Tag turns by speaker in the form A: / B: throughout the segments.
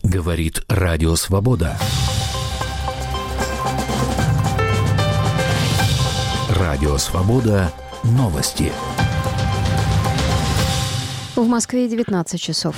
A: Говорит Радио Свобода. Радио Свобода. Новости.
B: В Москве 19 часов.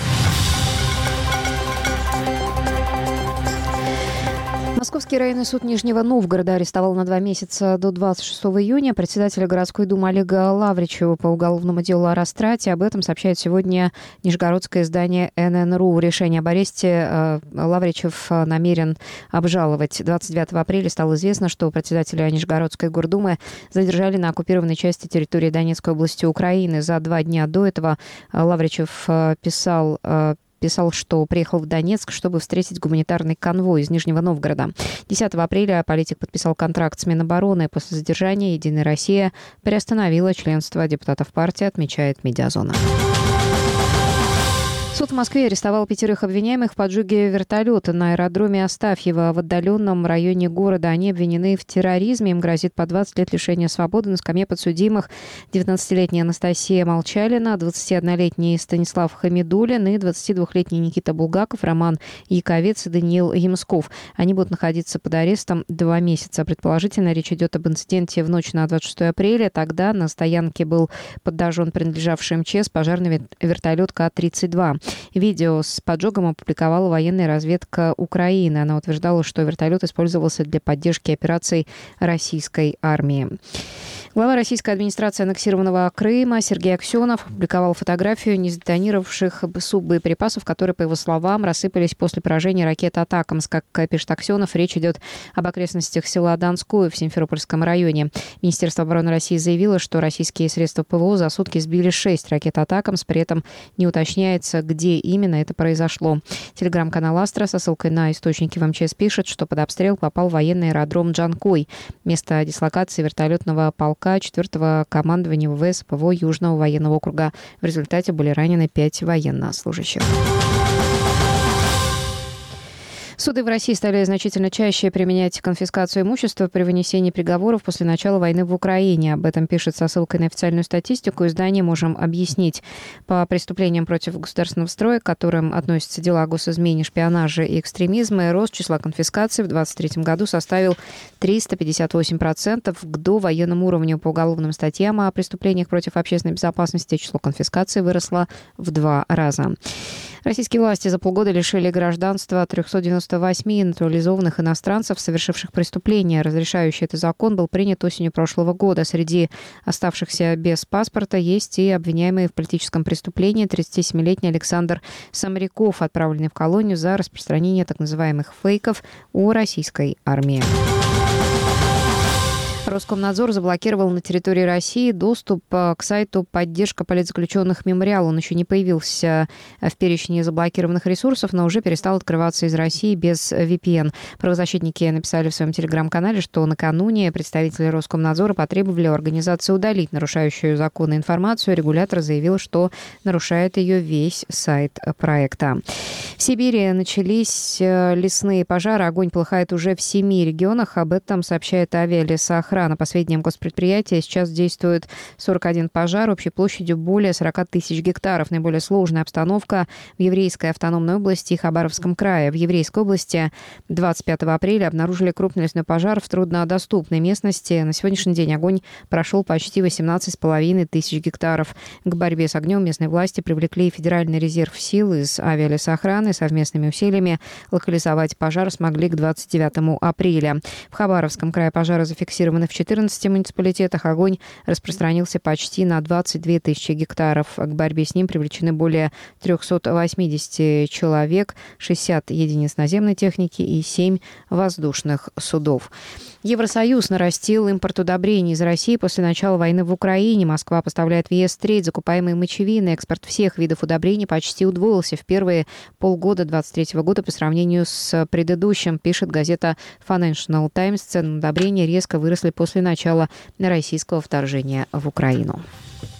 B: Московский районный суд Нижнего Новгорода арестовал на 2 месяца до 26 июня председателя городской думы Олега Лавричева по уголовному делу о растрате. Об этом сообщает сегодня нижегородское издание НН.ру. Решение об аресте Лавричев намерен обжаловать. 29 апреля стало известно, что председателя Нижегородской гордумы задержали на оккупированной части территории Донецкой области Украины. За 2 дня до этого Лавричев писал, что приехал в Донецк, чтобы встретить гуманитарный конвой из Нижнего Новгорода. 10 апреля политик подписал контракт с Минобороны. После задержания «Единая Россия» приостановила членство депутатов партии, отмечает «Медиазона». Суд в Москве арестовал 5 обвиняемых в поджоге вертолета на аэродроме Астафьево в отдаленном районе города. Они обвинены в терроризме. Им грозит по 20 лет лишения свободы. На скамье подсудимых 19-летняя Анастасия Молчалина, 21-летний Станислав Хамидуллин и 22-летний Никита Булгаков, Роман Яковец и Даниил Ямсков. Они будут находиться под арестом 2 месяца. Предположительно, речь идет об инциденте в ночь на 26 апреля. Тогда на стоянке был подожжен принадлежавший МЧС пожарный вертолет К-32. Видео с поджогом опубликовала военная разведка Украины. Она утверждала, что вертолет использовался для поддержки операций российской армии. Глава российской администрации аннексированного Крыма Сергей Аксенов опубликовал фотографию незадетонировавших суббоеприпасов, которые, по его словам, рассыпались после поражения ракеты «Атакамс». Как пишет Аксенов, речь идет об окрестностях села Донское в Симферопольском районе. Министерство обороны России заявило, что российские средства ПВО за сутки сбили 6 ракет «Атакамс», при этом не уточняется, где именно это произошло. Телеграм-канал «Астра» со ссылкой на источники в МЧС пишет, что под обстрел попал военный аэродром Джанкой, место дислокации вертолетного полка 4-го командования ВВС ПВО Южного военного округа. В результате были ранены 5 военнослужащих. Суды в России стали значительно чаще применять конфискацию имущества при вынесении приговоров после начала войны в Украине. Об этом пишет со ссылкой на официальную статистику издание «Можем объяснить». По преступлениям против государственного строя, к которым относятся дела о госизмене, шпионаже и экстремизме, рост числа конфискаций в 2023 году составил 358% к довоенному уровню. По уголовным статьям о преступлениях против общественной безопасности число конфискаций выросло в 2 раза. Российские власти за полгода лишили гражданства 398 натурализованных иностранцев, совершивших преступления. Разрешающий этот закон был принят осенью прошлого года. Среди оставшихся без паспорта есть и обвиняемый в политическом преступлении 37-летний Александр Самряков, отправленный в колонию за распространение так называемых фейков о российской армии. Роскомнадзор заблокировал на территории России доступ к сайту «Поддержка политзаключенных Мемориал». Он еще не появился в перечне заблокированных ресурсов, но уже перестал открываться из России без VPN. Правозащитники написали в своем телеграм-канале, что накануне представители Роскомнадзора потребовали у организации удалить нарушающую законы информацию. Регулятор заявил, что нарушает ее весь сайт проекта. В Сибири начались лесные пожары. Огонь полыхает уже в 7 регионах. Об этом сообщает авиалесоохрана. По сведениям госпредприятия, сейчас действует 41 пожар общей площадью более 40 тысяч гектаров. Наиболее сложная обстановка в Еврейской автономной области и Хабаровском крае. В Еврейской области 25 апреля обнаружили крупный лесной пожар в труднодоступной местности. На сегодняшний день огонь прошел почти 18,5 тысяч гектаров. К борьбе с огнем местные власти привлекли Федеральный резерв сил из авиалесоохраны. Совместными усилиями локализовать пожар смогли к 29 апреля. В Хабаровском крае пожары зафиксированы в 14 муниципалитетах. Огонь распространился почти на 22 тысячи гектаров. К борьбе с ним привлечены более 380 человек, 60 единиц наземной техники и 7 воздушных судов. Евросоюз нарастил импорт удобрений из России после начала войны в Украине. Москва поставляет в ЕС треть закупаемой мочевины. Экспорт всех видов удобрений почти удвоился в первые полгода 2023 года по сравнению с предыдущим, пишет газета Financial Times. Цены на удобрения резко выросли после начала российского вторжения в Украину.